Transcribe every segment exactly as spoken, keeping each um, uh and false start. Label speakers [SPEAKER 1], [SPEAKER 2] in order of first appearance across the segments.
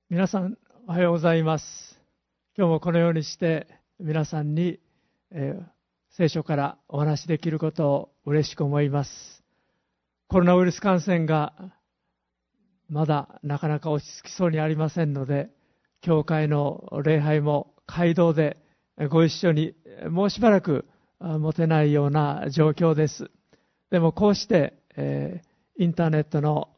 [SPEAKER 1] 皆さんおはようございます。今日もこのようにして皆さんに、えー、聖書からお話しできることを嬉しく思います。コロナウイルス感染がまだなかなか落ち着きそうにありませんので、教会の礼拝も街道でご一緒にもうしばらく持てないような状況です。でもこうして、えー、インターネットの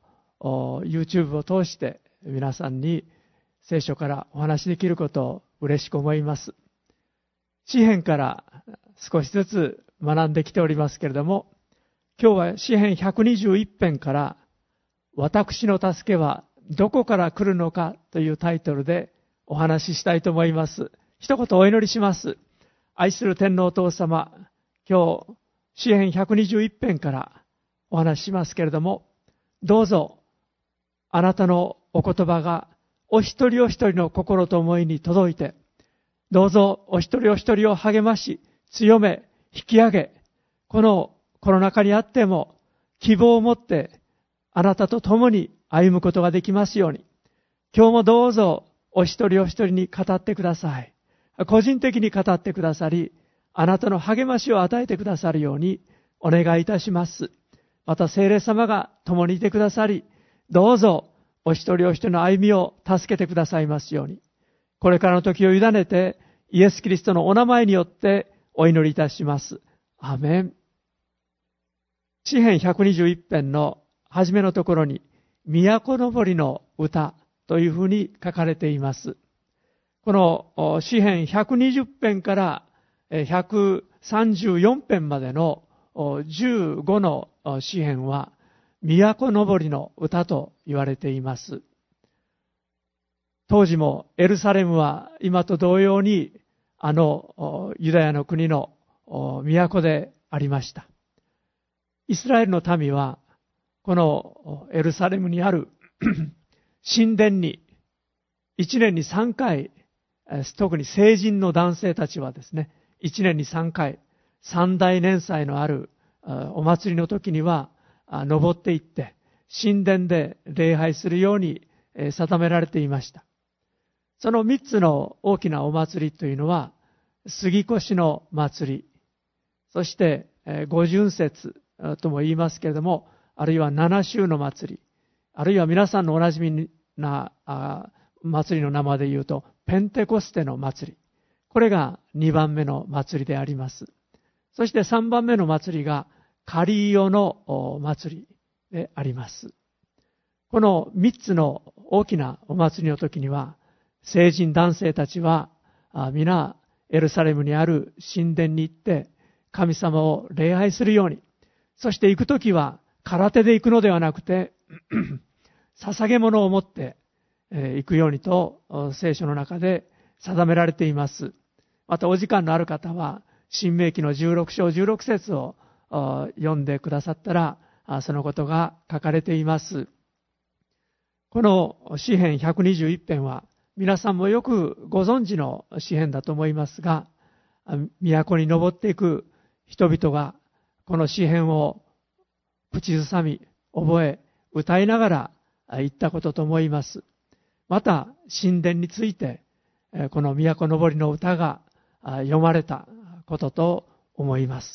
[SPEAKER 1] YouTube を通して皆さんに聖書からお話しできることを嬉しく思います。詩編から少しずつ学んできておりますけれども、今日は詩編ひゃくにじゅういち編から私の助けはどこから来るのかというタイトルでお話ししたいと思います。一言お祈りします。愛する天皇お父様、今日詩編ひゃくにじゅういち編からお話ししますけれども、どうぞあなたのお言葉がお一人お一人の心と思いに届いて、どうぞお一人お一人を励まし、強め、引き上げ、このコロナ禍にあっても希望を持ってあなたと共に歩むことができますように、今日もどうぞお一人お一人に語ってください。個人的に語ってくださり、あなたの励ましを与えてくださるようにお願いいたします。また聖霊様が共にいてくださり、どうぞお一人お一人の歩みを助けてくださいますように、これからの時を委ねてイエス・キリストのお名前によってお祈りいたします。アーメン。詩編ひゃくにじゅういち編の初めのところに、都のぼりの歌というふうに書かれています。この詩編ひゃくにじゅう編からひゃくさんじゅうよん編までのじゅうごの詩編は、都のぼりの歌と言われています。当時もエルサレムは今と同様にあのユダヤの国の都でありました。イスラエルの民はこのエルサレムにある神殿にいちねんにさんかい、特に成人の男性たちはですね、いちねんにさんかい三大年祭のあるお祭りの時には登っていって神殿で礼拝するように定められていました。その三つの大きなお祭りというのは、杉越の祭り、そして五巡節とも言いますけれども、あるいは七週の祭り、あるいは皆さんのおなじみな祭りの名前で言うとペンテコステの祭り、これがにばんめの祭りであります。そしてさんばんめの祭りがカリオの祭りであります。この三つの大きなお祭りの時には、成人男性たちは皆エルサレムにある神殿に行って神様を礼拝するように、そして行く時は空手で行くのではなくて捧げ物を持って行くようにと聖書の中で定められています。またお時間のある方は申命記のじゅうろく章じゅうろく節を読んでくださったらそのことが書かれています。この詩編ひゃくにじゅういち編は皆さんもよくご存知の詩編だと思いますが、都に登っていく人々がこの詩編を口ずさみ覚え歌いながら言ったことと思います。また神殿についてこの都のぼりの歌が読まれたことと思います。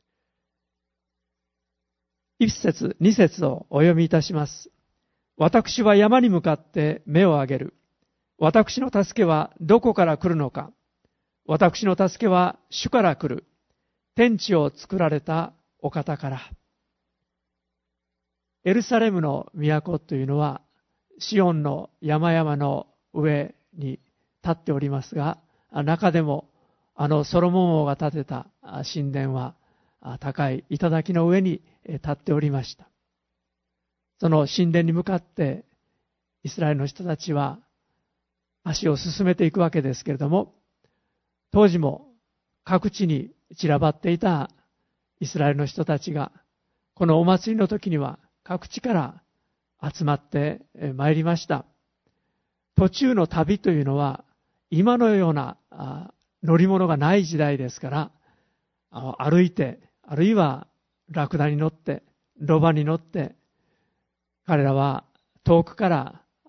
[SPEAKER 1] 一節二節をお読みいたします。私は山に向かって目を上げる。私の助けはどこから来るのか。私の助けは主から来る。天地を作られたお方から。エルサレムの都というのはシオンの山々の上に立っておりますが、中でもあのソロモン王が建てた神殿は高い頂の上に立っておりました。その神殿に向かってイスラエルの人たちは足を進めていくわけですけれども、当時も各地に散らばっていたイスラエルの人たちがこのお祭りの時には各地から集まってまいりました。途中の旅というのは今のような乗り物がない時代ですから、歩いて、あるいはラクダに乗って、ロバに乗って、彼らは遠くから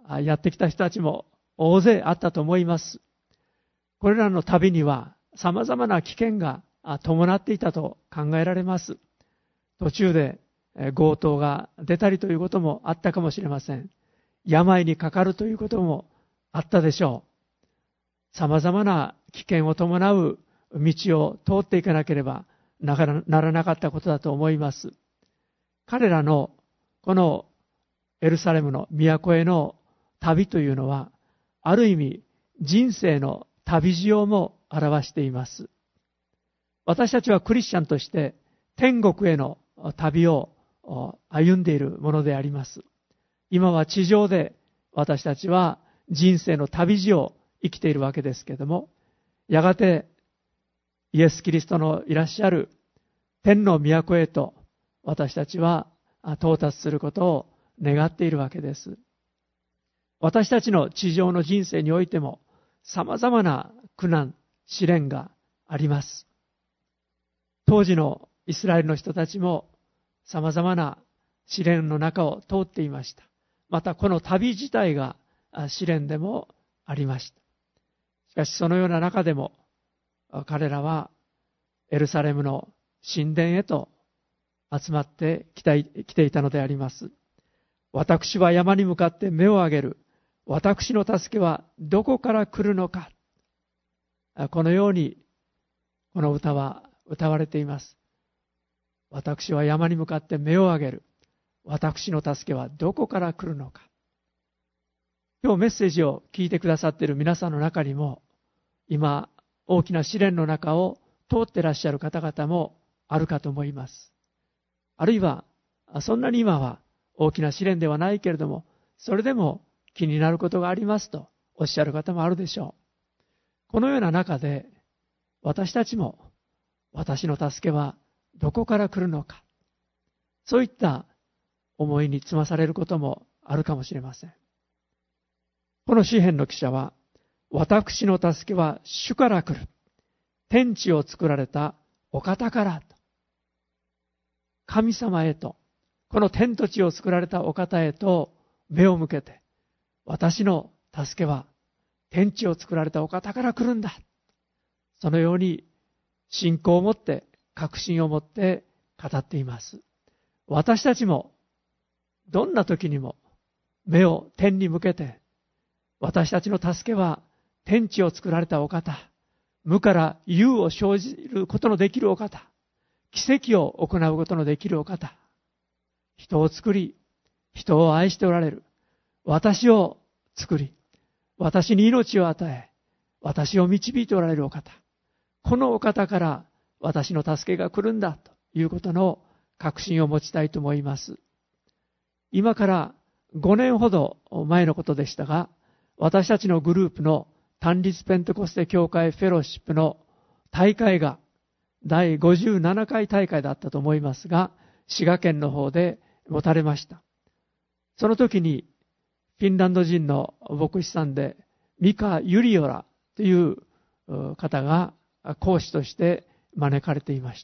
[SPEAKER 1] やってきた人たちも大勢あったと思います。これらの旅には様々な危険が伴っていたと考えられます。途中で強盗が出たりということもあったかもしれません。病にかかるということもあったでしょう。様々な危険を伴う道を通っていかなければならなかったことだと思います。彼らのこのエルサレムの都への旅というのは、ある意味人生の旅路をも表しています。私たちはクリスチャンとして天国への旅を歩んでいるものであります。今は地上で私たちは人生の旅路を生きているわけですけれども、やがてイエス・キリストのいらっしゃる天の都へと私たちは到達することを願っているわけです。私たちの地上の人生においても様々な苦難、試練があります。当時のイスラエルの人たちも様々な試練の中を通っていました。またこの旅自体が試練でもありました。しかしそのような中でも彼らはエルサレムの神殿へと集まってきていたのであります。私は山に向かって目を上げる。私の助けはどこから来るのか。このようにこの歌は歌われています。私は山に向かって目を上げる。私の助けはどこから来るのか。今日メッセージを聞いてくださっている皆さんの中にも、今大きな試練の中を通っていらっしゃる方々もあるかと思います。あるいはそんなに今は大きな試練ではないけれども、それでも気になることがありますとおっしゃる方もあるでしょう。このような中で私たちも私の助けはどこから来るのか、そういった思いにつまされることもあるかもしれません。この詩篇の記者は、私の助けは主から来る。天地を作られたお方からと。神様へと、この天と地を作られたお方へと目を向けて、私の助けは天地を作られたお方から来るんだ。そのように信仰を持って、確信を持って語っています。私たちもどんな時にも目を天に向けて、私たちの助けは天地を作られたお方、無から有を生じることのできるお方、奇跡を行うことのできるお方、人を作り、人を愛しておられる、私を作り、私に命を与え、私を導いておられるお方、このお方から私の助けが来るんだということの確信を持ちたいと思います。今からごねんほど前のことでしたが、私たちのグループの単立ペンテコステ教会フェローシップの大会がだいごじゅうななかい大会だったと思いますが、滋賀県の方で持たれました。その時にフィンランド人の牧師さんでミカ・ユリオラという方が講師として招かれていました。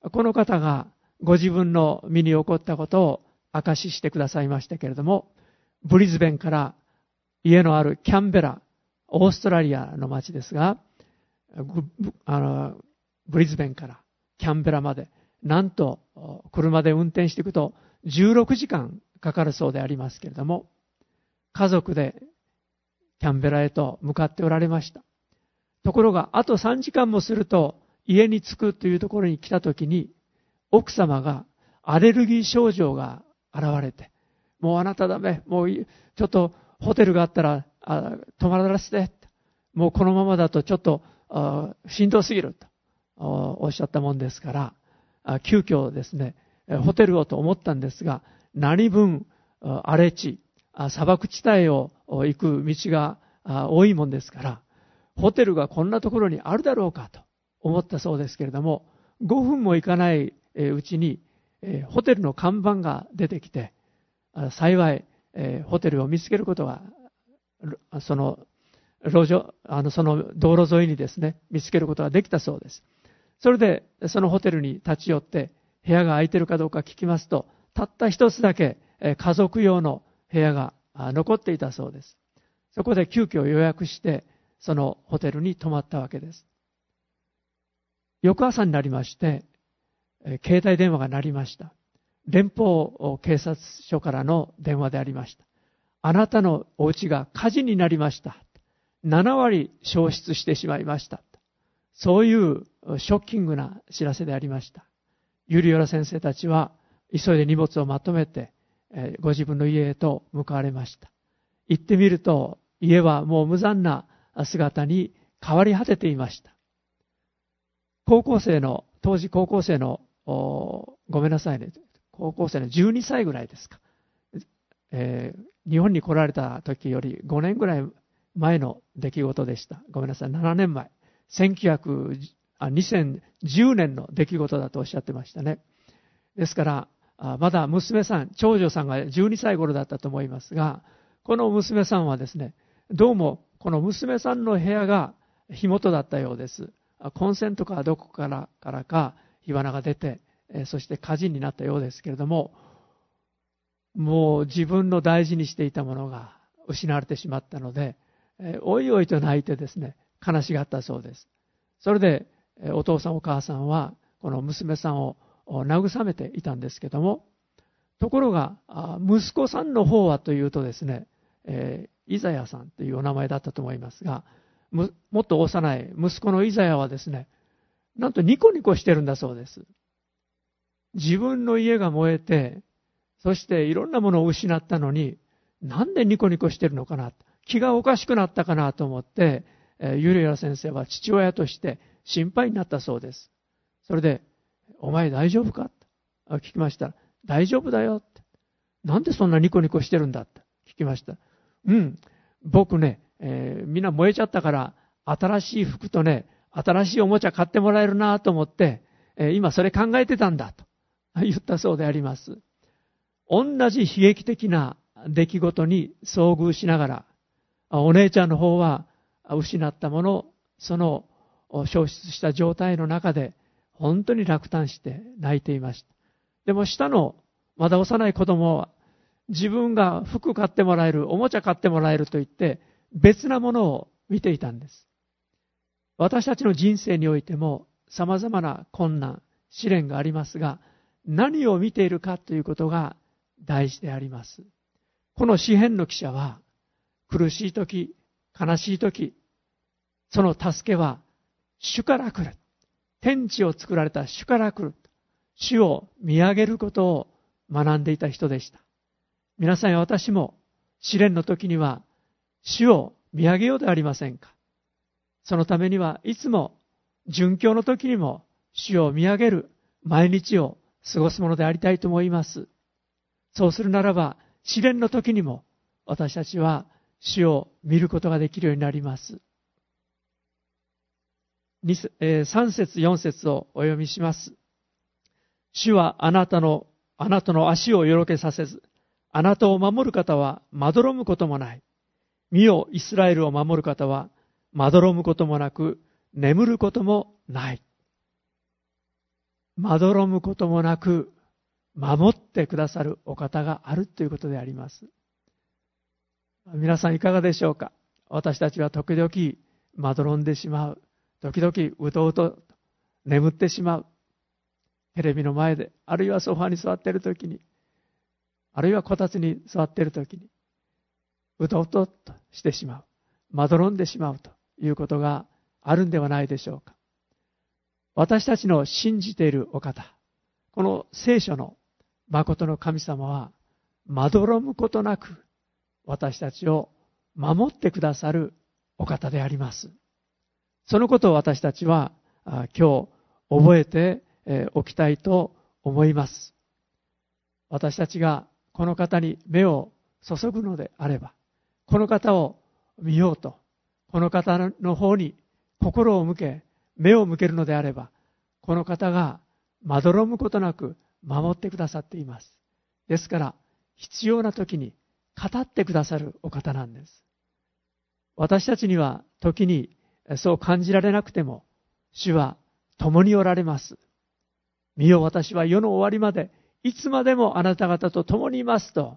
[SPEAKER 1] この方がご自分の身に起こったことを証ししてくださいましたけれども、ブリズベンから家のあるキャンベラ、オーストラリアの町ですが、あのブリズベンからキャンベラまで、なんと車で運転していくとじゅうろくじかんかかるそうでありますけれども、家族でキャンベラへと向かっておられました。ところが、あとさんじかんもすると家に着くというところに来たときに、奥様がアレルギー症状が現れて、もうあなたダメ、もうちょっとホテルがあったらあ泊まらせて、もうこのままだとちょっとあしんどすぎるとおっしゃったもんですから、あ急遽ですね、ホテルをと思ったんですが、何分荒れ地、砂漠地帯を行く道が多いもんですから、ホテルがこんなところにあるだろうかと思ったそうですけれども、ごふんも行かないうちにホテルの看板が出てきて、幸いホテルを見つけることが、その路上、あのその道路沿いにですね、見つけることができたそうです。それでそのホテルに立ち寄って部屋が空いているかどうか聞きますと、たった一つだけ家族用の部屋が残っていたそうです。そこで急遽予約して、そのホテルに泊まったわけです。翌朝になりまして、携帯電話が鳴りました。連邦警察署からの電話でありました。あなたのお家が火事になりました。ななわり焼失してしまいました。そういうショッキングな知らせでありました。ユリオラ先生たちは急いで荷物をまとめて、ご自分の家へと向かわれました。行ってみると、家はもう無残な姿に変わり果てていました。高校生の、当時高校生の、ごめんなさいね、高校生のじゅうにさいぐらいですか。えー、日本に来られた時よりごねんぐらい前の出来事でした。ごめんなさい、ななねんまえ。せんきゅうひゃく、あ、にせんじゅうねんの出来事だとおっしゃってましたね。ですから、まだ娘さん、長女さんがじゅうにさい頃だったと思いますが、この娘さんはですね、どうもこの娘さんの部屋が火元だったようです。コンセントかどこからからか火花が出て、そして火事になったようですけれども、もう自分の大事にしていたものが失われてしまったので、おいおいと泣いてですね、悲しがったそうです。それでお父さんお母さんはこの娘さんを慰めていたんですけども、ところが息子さんの方はというとですね、えー、イザヤさんというお名前だったと思いますが、もっと幼い息子のイザヤはですね、なんとニコニコしてるんだそうです。自分の家が燃えて、そしていろんなものを失ったのに、なんでニコニコしてるのかな、気がおかしくなったかなと思って、ユリア先生は父親として心配になったそうです。それで、お前大丈夫かと聞きましたら、大丈夫だよって。なんでそんなニコニコしてるんだって聞きました。うん、僕ね、えー、みんな燃えちゃったから、新しい服とね、新しいおもちゃ買ってもらえるなと思って、えー、今それ考えてたんだと言ったそうであります。同じ悲劇的な出来事に遭遇しながら、お姉ちゃんの方は失ったもの、その消失した状態の中で本当に落胆して泣いていました。でも下のまだ幼い子供は自分が服買ってもらえる、おもちゃ買ってもらえると言って別なものを見ていたんです。私たちの人生においても様々な困難、試練がありますが、何を見ているかということが大事であります。この詩編の記者は苦しいとき、悲しいとき、その助けは主から来る。天地を作られた主から来る。主を見上げることを学んでいた人でした。皆さんや私も試練の時には主を見上げようではありませんか。そのためにはいつも殉教の時にも主を見上げる毎日を過ごすものでありたいと思います。そうするならば試練の時にも私たちは主を見ることができるようになります。さん節よん節をお読みします。主はあなたの、あなたの足をよろけさせず、あなたを守る方はまどろむこともない。見よ、イスラエルを守る方はまどろむこともなく、眠ることもない。まどろむこともなく、守ってくださるお方があるということであります。皆さんいかがでしょうか。私たちは時々まどろんでしまう。時々うとうと眠ってしまう。テレビの前で、あるいはソファに座っているときに、あるいはこたつに座っているときに、うとうととしてしまう。まどろんでしまうということがあるんではないでしょうか。私たちの信じているお方、この聖書の誠の神様は、まどろむことなく、私たちを守ってくださるお方であります。そのことを私たちは今日覚えておきたいと思います。私たちがこの方に目を注ぐのであれば、この方を見ようと、この方の方に心を向け、目を向けるのであれば、この方がまどろむことなく守ってくださっています。ですから、必要な時に語ってくださるお方なんです。私たちには時にそう感じられなくても、主は共におられます。見よ、私は世の終わりまでいつまでもあなた方と共にいますと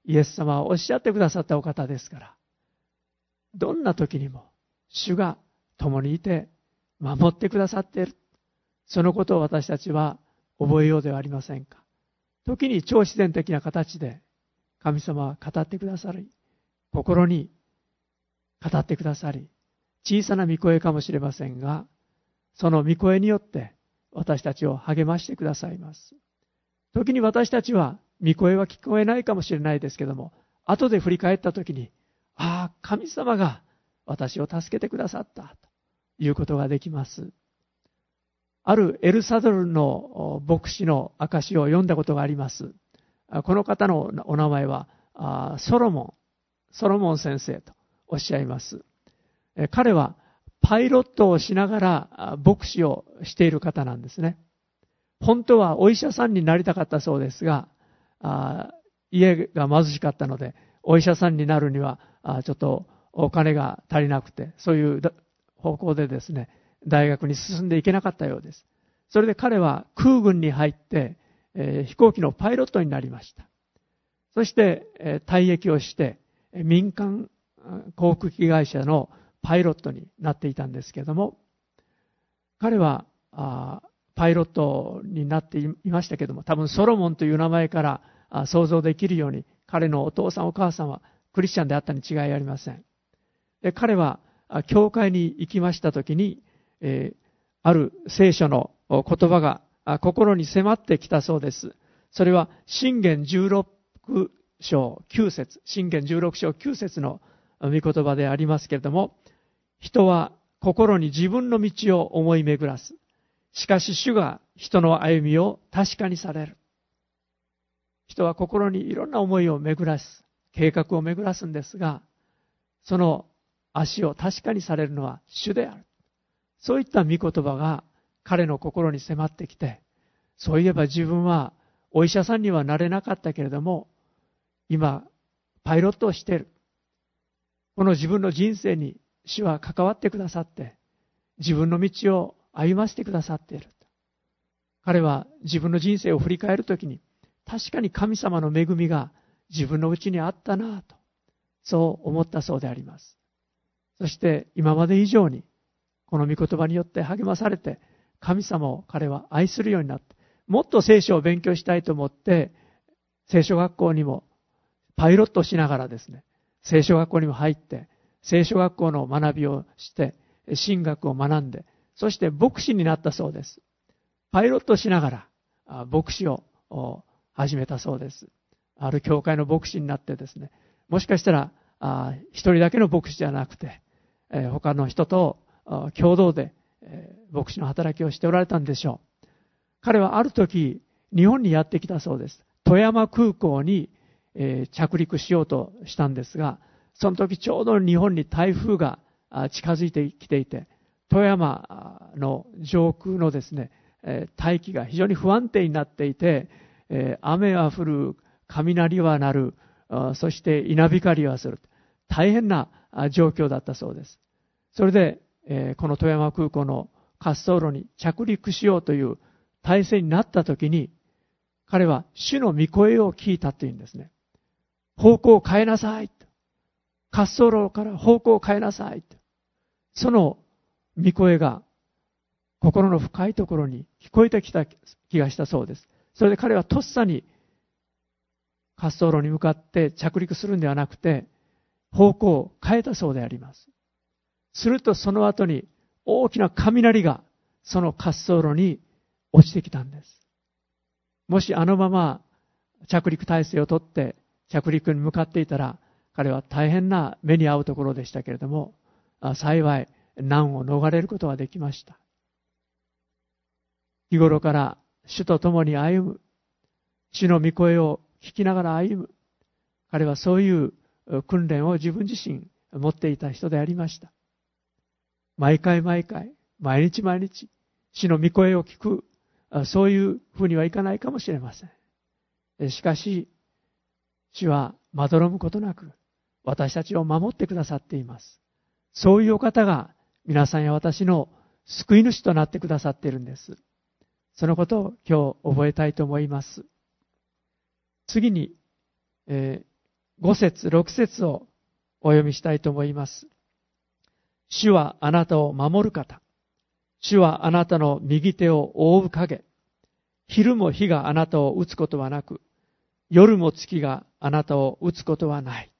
[SPEAKER 1] イエス様はおっしゃってくださったお方ですから、どんな時にも主が共にいて守ってくださっている。そのことを私たちは覚えようではありませんか。時に超自然的な形で神様は語ってくださり、心に語ってくださり、小さな御声かもしれませんが、その御声によって私たちを励ましてくださいます。時に私たちは御声は聞こえないかもしれないですけども、後で振り返った時に、ああ、神様が私を助けてくださったということができます。あるエルサドルの牧師の証を読んだことがあります。この方のお名前はソロモン、ソロモン先生とおっしゃいます。彼はパイロットをしながら牧師をしている方なんですね。本当はお医者さんになりたかったそうですが、家が貧しかったので、お医者さんになるにはちょっとお金が足りなくて、そういう方向でですね、大学に進んでいけなかったようです。それで彼は空軍に入って、えー、飛行機のパイロットになりました。そして、えー、退役をして民間航空機会社のパイロットになっていたんですけれども、彼はあパイロットになっていましたけれども、多分ソロモンという名前からあ想像できるように、彼のお父さんお母さんはクリスチャンであったに違いありません。で、彼は教会に行きましたときに、えー、ある聖書の言葉が心に迫ってきたそうです。それは箴言じゅうろく章きゅう節、箴言じゅうろく章きゅう節の御言葉でありますけれども、人は心に自分の道を思い巡らす。しかし主が人の歩みを確かにされる。人は心にいろんな思いを巡らす、計画を巡らすんですが、その足を確かにされるのは主である。そういった御言葉が彼の心に迫ってきて、そういえば自分はお医者さんにはなれなかったけれども、今パイロットをしている。この自分の人生に主は関わってくださって、自分の道を歩ませてくださっている。彼は自分の人生を振り返るときに、確かに神様の恵みが自分のうちにあったなと、そう思ったそうであります。そして今まで以上に、この御言葉によって励まされて、神様を彼は愛するようになって、もっと聖書を勉強したいと思って、聖書学校にもパイロットしながらですね、聖書学校にも入って、聖書学校の学びをして、神学を学んで、そして牧師になったそうです。パイロットしながら牧師を始めたそうです。ある教会の牧師になってですね、もしかしたら一人だけの牧師じゃなくて、他の人と共同で牧師の働きをしておられたんでしょう。彼はある時日本にやってきたそうです。富山空港に着陸しようとしたんですが、その時ちょうど日本に台風が近づいてきていて、富山の上空のですね、大気が非常に不安定になっていて、雨は降る、雷は鳴る、そして稲光はする、大変な状況だったそうです。それでこの富山空港の滑走路に着陸しようという体制になった時に、彼は主の御声を聞いたというんですね。方向を変えなさい。滑走路から方向を変えなさい。その御声が心の深いところに聞こえてきた気がしたそうです。それで彼はとっさに滑走路に向かって着陸するんではなくて、方向を変えたそうであります。するとその後に大きな雷がその滑走路に落ちてきたんです。もしあのまま着陸態勢をとって着陸に向かっていたら、彼は大変な目に遭うところでしたけれども、幸い難を逃れることができました。日頃から主と共に歩む、主の御声を聞きながら歩む、彼はそういう訓練を自分自身持っていた人でありました。毎回毎回、毎日毎日、主の御声を聞く、そういうふうにはいかないかもしれません。しかし、主はまどろむことなく、私たちを守ってくださっています。そういうお方が皆さんや私の救い主となってくださっているんです。そのことを今日覚えたいと思います。次に、えー、 ご節、ろく節をお読みしたいと思います。主はあなたを守る方。主はあなたの右手を覆う影。昼も日があなたを打つことはなく、夜も月があなたを打つことはない。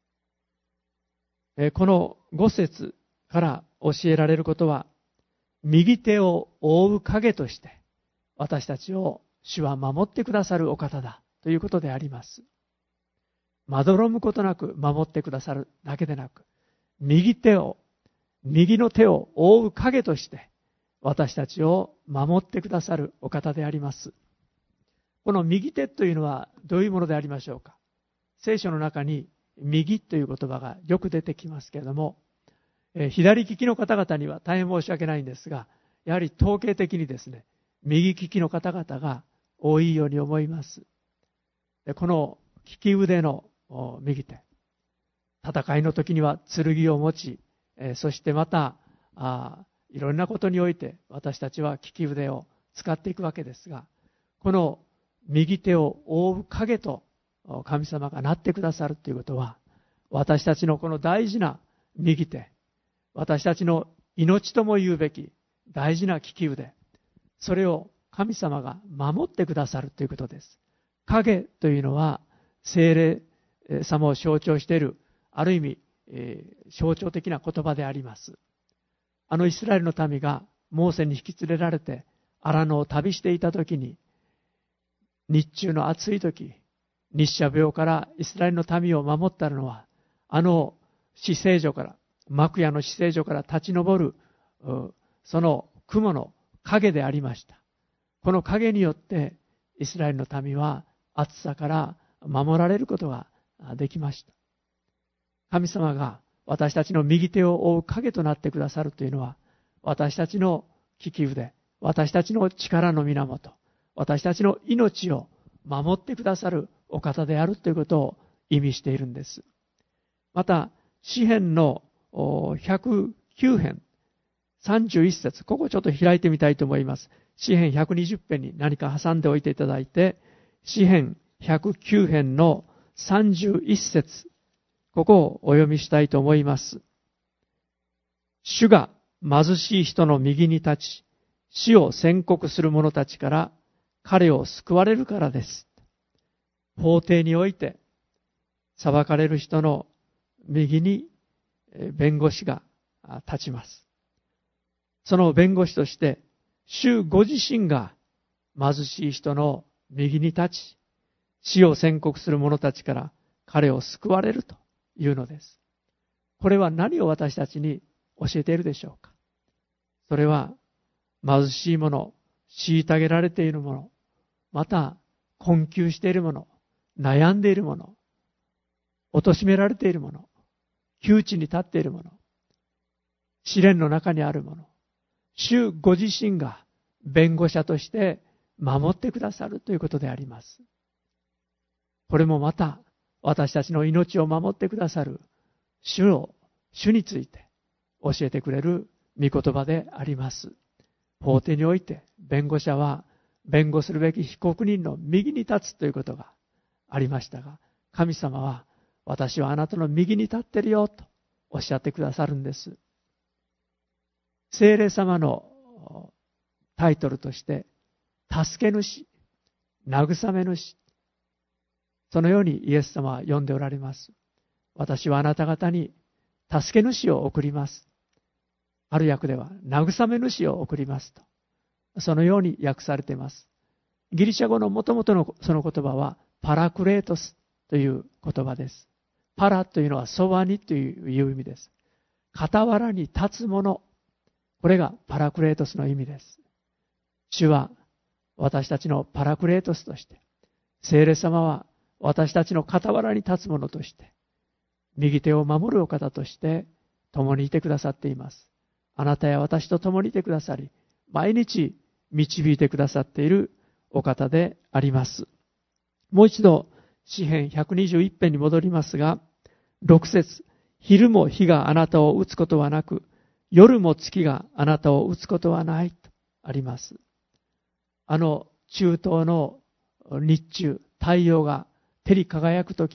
[SPEAKER 1] このご節から教えられることは、右手を覆う影として私たちを主は守ってくださるお方だということであります。まどろむことなく守ってくださるだけでなく、右手を、右の手を覆う影として私たちを守ってくださるお方であります。この右手というのはどういうものでありましょうか。聖書の中に右という言葉がよく出てきますけれども、えー、左利きの方々には大変申し訳ないんですが、やはり統計的にですね、右利きの方々が多いように思います。でこの利き腕の右手、戦いの時には剣を持ち、えー、そしてまたあいろんなことにおいて私たちは利き腕を使っていくわけですが、この右手を覆う影と神様がなってくださるということは、私たちのこの大事な右手、私たちの命とも言うべき大事な利き腕、それを神様が守ってくださるということです。影というのは聖霊様を象徴している、ある意味、えー、象徴的な言葉であります。あのイスラエルの民がモーセに引き連れられて荒野を旅していたときに、日中の暑いとき、日射病からイスラエルの民を守ったのは、あの死聖所から、幕屋の死聖所から立ち上る、その雲の影でありました。この影によって、イスラエルの民は暑さから守られることができました。神様が私たちの右手を覆う影となってくださるというのは、私たちの利き腕、私たちの力の源、私たちの命を守ってくださるお方であるということを意味しているんです。また、詩編のひゃくきゅう編さんじゅういち節、ここちょっと開いてみたいと思います。詩編ひゃくにじゅう編に何か挟んでおいていただいて、詩編ひゃくきゅう編のさんじゅういち節、ここをお読みしたいと思います。主が貧しい人の右に立ち、死を宣告する者たちから彼を救われるからです。法廷において裁かれる人の右に弁護士が立ちます。その弁護士として主ご自身が貧しい人の右に立ち、死を宣告する者たちから彼を救われるというのです。これは何を私たちに教えているでしょうか。それは貧しい者、虐げられている者、また困窮している者、悩んでいる者、貶められている者、窮地に立っている者、試練の中にある者、主ご自身が弁護者として守ってくださるということであります。これもまた私たちの命を守ってくださる主を、主について教えてくれる御言葉であります。法廷において弁護者は弁護するべき被告人の右に立つということがありましたが、神様は私はあなたの右に立っているよとおっしゃってくださるんです。聖霊様のタイトルとして助け主、慰め主、そのようにイエス様は呼んでおられます。私はあなた方に助け主を送ります。ある訳では慰め主を送りますと、そのように訳されています。ギリシャ語の元々のその言葉はパラクレートスという言葉です。パラというのはそばにという意味です。傍らに立つもの、これがパラクレートスの意味です。主は私たちのパラクレートスとして、聖霊様は私たちの傍らに立つものとして、右手を守るお方として共にいてくださっています。あなたや私と共にいてくださり、毎日導いてくださっているお方であります。もう一度詩編ひゃくにじゅういち編に戻りますが、ろく節、昼も日があなたを打つことはなく、夜も月があなたを打つことはないとあります。あの中東の日中、太陽が照り輝くとき、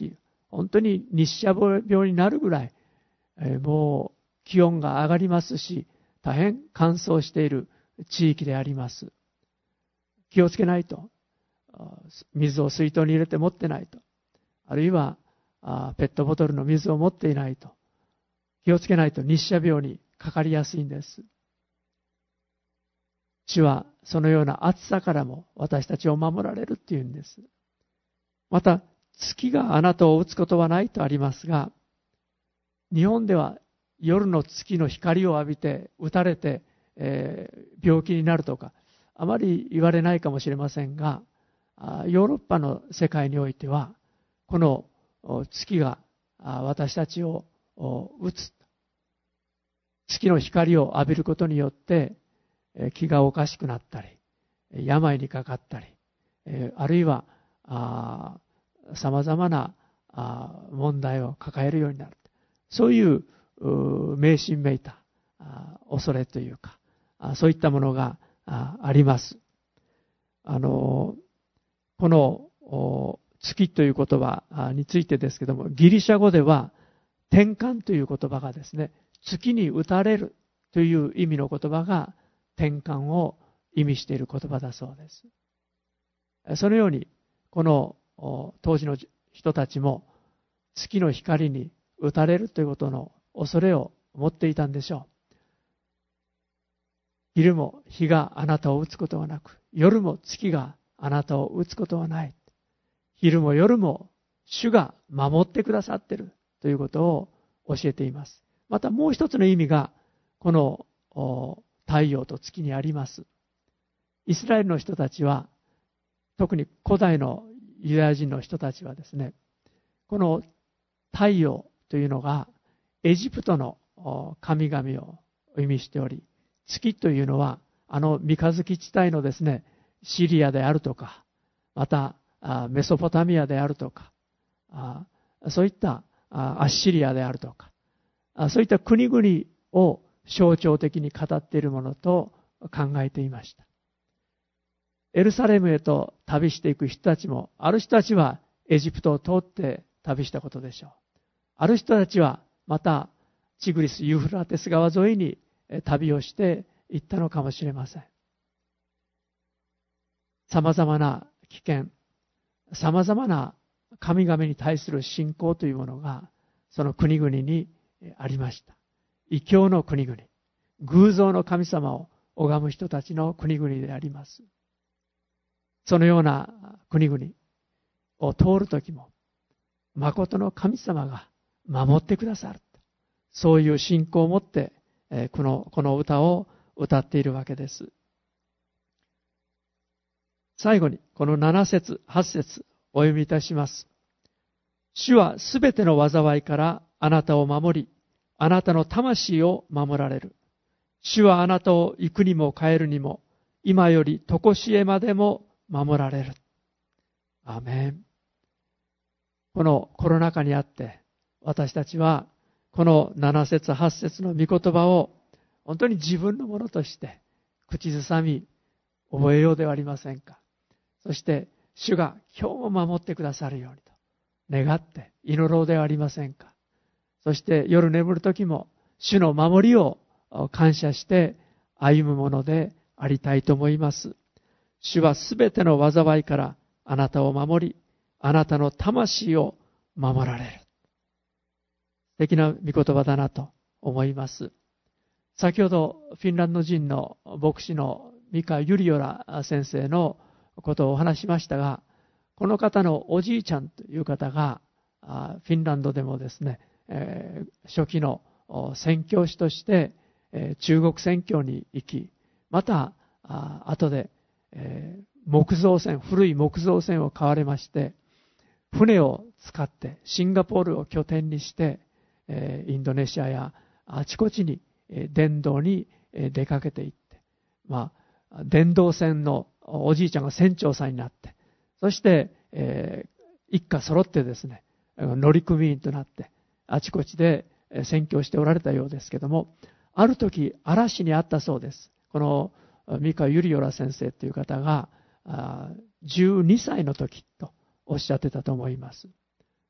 [SPEAKER 1] 本当に日射病になるぐらい、えー、もう気温が上がりますし、大変乾燥している地域であります。気をつけないと。水を水筒に入れて持ってないと。あるいはペットボトルの水を持っていないと。気をつけないと日射病にかかりやすいんです。主はそのような暑さからも私たちを守られるっていうんです。また、月があなたを打つことはないとありますが、日本では夜の月の光を浴びて打たれて、えー、病気になるとか、あまり言われないかもしれませんが、ヨーロッパの世界においては、この月が私たちを打つ。月の光を浴びることによって、気がおかしくなったり、病にかかったり、あるいはさまざまな問題を抱えるようになる。そういう迷信めいた恐れというか、そういったものがあります。あの、この月という言葉についてですけども、ギリシャ語では転換という言葉がですね、月に打たれるという意味の言葉が転換を意味している言葉だそうです。そのように、この当時の人たちも月の光に打たれるということの恐れを持っていたんでしょう。昼も日があなたを打つことはなく、夜も月があなたを打つことはない。昼も夜も主が守ってくださっているということを教えています。またもう一つの意味が、この太陽と月にあります。イスラエルの人たちは、特に古代のユダヤ人の人たちはですね、この太陽というのがエジプトの神々を意味しており、月というのはあの三日月地帯のですね、シリアであるとか、またメソポタミアであるとか、そういったアッシリアであるとか、そういった国々を象徴的に語っているものと考えていました。エルサレムへと旅していく人たちも、ある人たちはエジプトを通って旅したことでしょう。ある人たちはまたチグリス・ユーフラテス川沿いに旅をして行ったのかもしれません。様々な危険、様々な神々に対する信仰というものがその国々にありました。異教の国々、偶像の神様を拝む人たちの国々であります。そのような国々を通るときも、誠の神様が守ってくださる。そういう信仰を持って、この、この歌を歌っているわけです。最後に、このなな節、はち節、お読みいたします。主はすべての災いからあなたを守り、あなたの魂を守られる。主はあなたを行くにも帰るにも、今より常しえまでも守られる。アーメン。このコロナ禍にあって、私たちはこのなな節、はち節の御言葉を本当に自分のものとして口ずさみ覚えようではありませんか。そして主が今日も守ってくださるようにと願って祈ろうではありませんか。そして夜眠る時も主の守りを感謝して歩むものでありたいと思います。主はすべての災いからあなたを守り、あなたの魂を守られる。素敵な御言葉だなと思います。先ほどフィンランド人の牧師のミカ・ユリオラ先生のことをお話しましたが、この方のおじいちゃんという方がフィンランドでもですね、初期の宣教師として中国宣教に行き、また後で木造船、古い木造船を買われまして、船を使ってシンガポールを拠点にしてインドネシアやあちこちに伝道に出かけていって、まあ、伝道船のおじいちゃんが船長さんになって、そして、えー、一家揃ってですね、乗組員となってあちこちで宣教しておられたようですけども、ある時嵐にあったそうです。このミカ・ユリオラ先生という方がじゅうにさいの時とおっしゃってたと思います。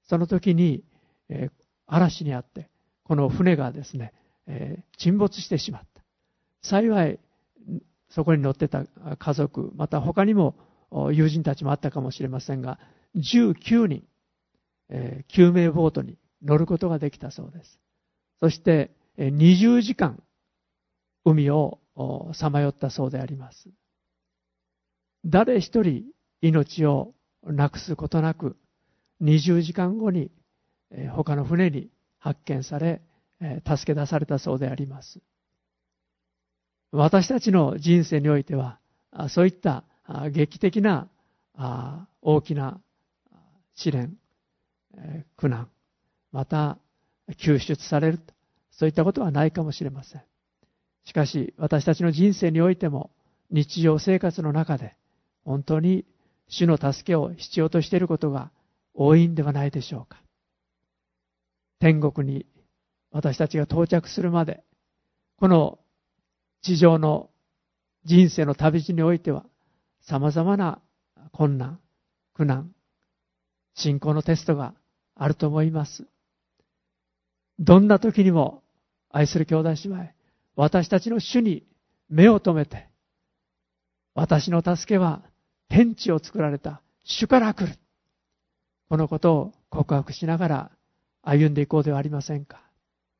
[SPEAKER 1] その時に、えー、嵐にあって、この船がですね、えー、沈没してしまった。幸い、そこに乗ってた家族、また他にも友人たちもあったかもしれませんが、じゅうきゅうにん、えー、救命ボートに乗ることができたそうです。そして、にじゅうじかん、海をさまよったそうであります。誰一人命をなくすことなく、にじゅうじかんごに他の船に発見され、助け出されたそうであります。私たちの人生においては、そういった劇的な大きな試練、苦難、また救出される、そういったことはないかもしれません。しかし、私たちの人生においても、日常生活の中で、本当に主の助けを必要としていることが多いんではないでしょうか。天国に私たちが到着するまで、この地上の人生の旅路においては、様々な困難、苦難、信仰のテストがあると思います。どんな時にも、愛する兄弟姉妹、私たちの主に目を留めて、私の助けは天地を作られた主から来る。このことを告白しながら歩んでいこうではありませんか。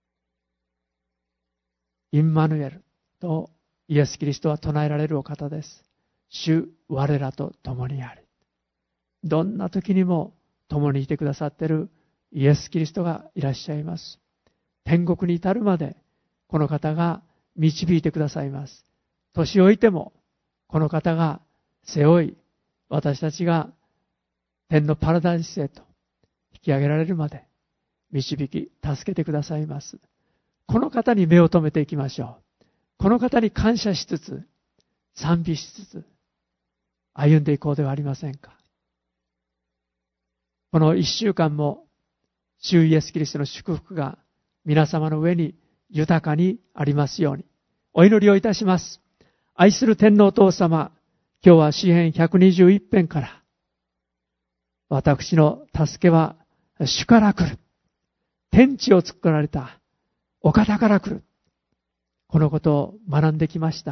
[SPEAKER 1] インマヌエルとイエス・キリストは唱えられるお方です。主我らと共にあり。どんな時にも共にいてくださっているイエス・キリストがいらっしゃいます。天国に至るまでこの方が導いてくださいます。年老いてもこの方が背負い、私たちが天のパラダイスへと引き上げられるまで導き、助けてくださいます。この方に目を留めていきましょう。この方に感謝しつつ、賛美しつつ、歩んでいこうではありませんか。この一週間も、主イエスキリストの祝福が皆様の上に豊かにありますように、お祈りをいたします。愛する天皇お父様、今日は詩編ひゃくにじゅういち編から、私の助けは主から来る。天地を作られたお方から来る。このことを学んできました。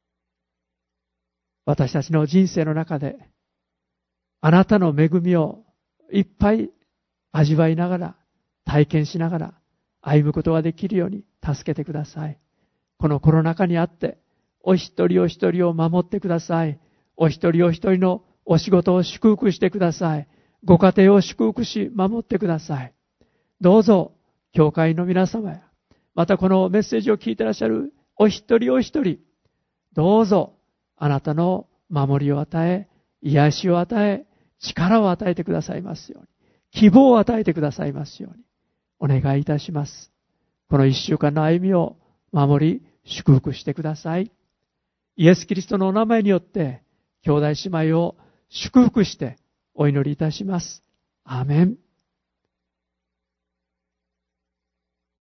[SPEAKER 1] 私たちの人生の中で、あなたの恵みをいっぱい味わいながら、体験しながら、歩むことができるように助けてください。このコロナ禍にあって、お一人お一人を守ってください。お一人お一人のお仕事を祝福してください。ご家庭を祝福し、守ってください。どうぞ、教会の皆様や、またこのメッセージを聞いていらっしゃるお一人お一人、どうぞ、あなたの守りを与え、癒しを与え、力を与えてくださいますように、希望を与えてくださいますように、お願いいたします。この一週間の歩みを守り、祝福してください。イエス・キリストのお名前によって、兄弟姉妹を祝福してお祈りいたします。アーメン。